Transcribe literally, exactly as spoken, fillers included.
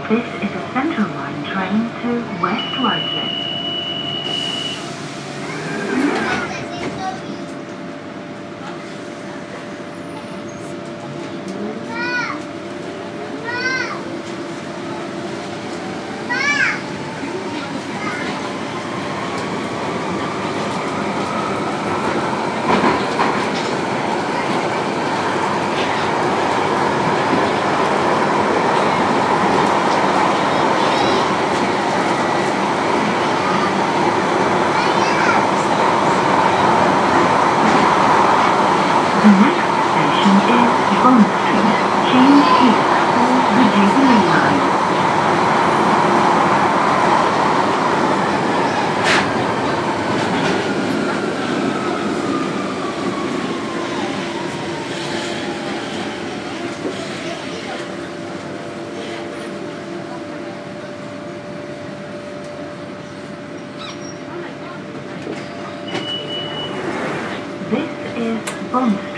This is a Central Line train to West Ruislip. The next station is Bond Street. Change here for the Jubilee Line. This is Bond Street.